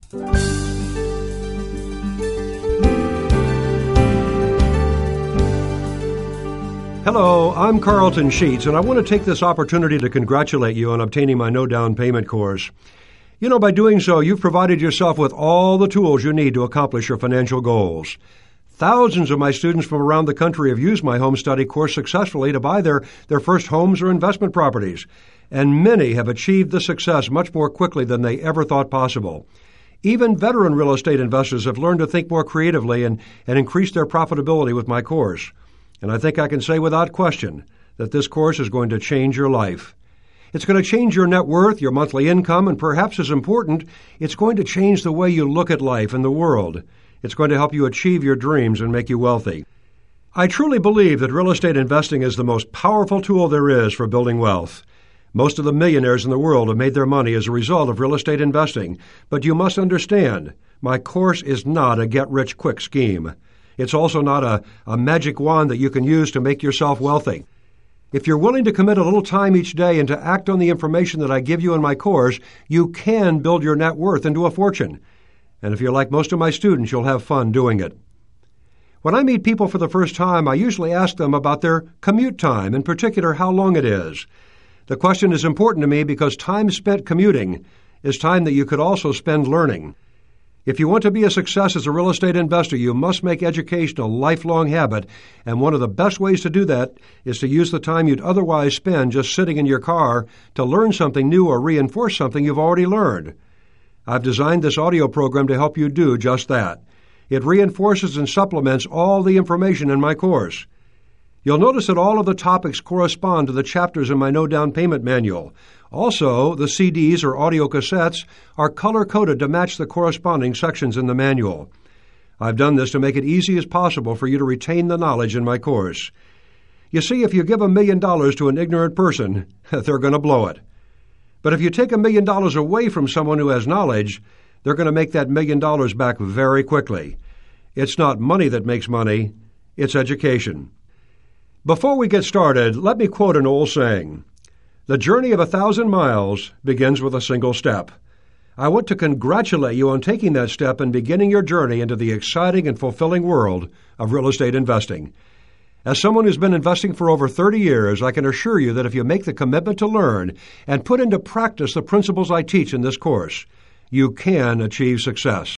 Hello, I'm Carlton Sheets, and I want to take this opportunity to congratulate you on obtaining my no down payment course. You know, by doing so, you've provided yourself with all the tools you need to accomplish your financial goals. Thousands of my students from around the country have used my home study course successfully to buy their first homes or investment properties, and many have achieved this success much more quickly than they ever thought possible. Even veteran real estate investors have learned to think more creatively and increase their profitability with my course. And I think I can say without question that this course is going to change your life. It's going to change your net worth, your monthly income, and perhaps as important, it's going to change the way you look at life and the world. It's going to help you achieve your dreams and make you wealthy. I truly believe that real estate investing is the most powerful tool there is for building wealth. Most of the millionaires in the world have made their money as a result of real estate investing, but you must understand, my course is not a get-rich-quick scheme. It's also not a magic wand that you can use to make yourself wealthy. If you're willing to commit a little time each day and to act on the information that I give you in my course, you can build your net worth into a fortune. And if you're like most of my students, you'll have fun doing it. When I meet people for the first time, I usually ask them about their commute time, in particular how long it is. The question is important to me because time spent commuting is time that you could also spend learning. If you want to be a success as a real estate investor, you must make education a lifelong habit, and one of the best ways to do that is to use the time you'd otherwise spend just sitting in your car to learn something new or reinforce something you've already learned. I've designed this audio program to help you do just that. It reinforces and supplements all the information in my course. You'll notice that all of the topics correspond to the chapters in my no down payment manual. Also, the CDs or audio cassettes are color-coded to match the corresponding sections in the manual. I've done this to make it easy as possible for you to retain the knowledge in my course. You see, if you give $1 million to an ignorant person, they're going to blow it. But if you take $1 million away from someone who has knowledge, they're going to make that $1 million back very quickly. It's not money that makes money, it's education. Before we get started, let me quote an old saying. The journey of 1,000 miles begins with a single step. I want to congratulate you on taking that step and beginning your journey into the exciting and fulfilling world of real estate investing. As someone who's been investing for over 30 years, I can assure you that if you make the commitment to learn and put into practice the principles I teach in this course, you can achieve success.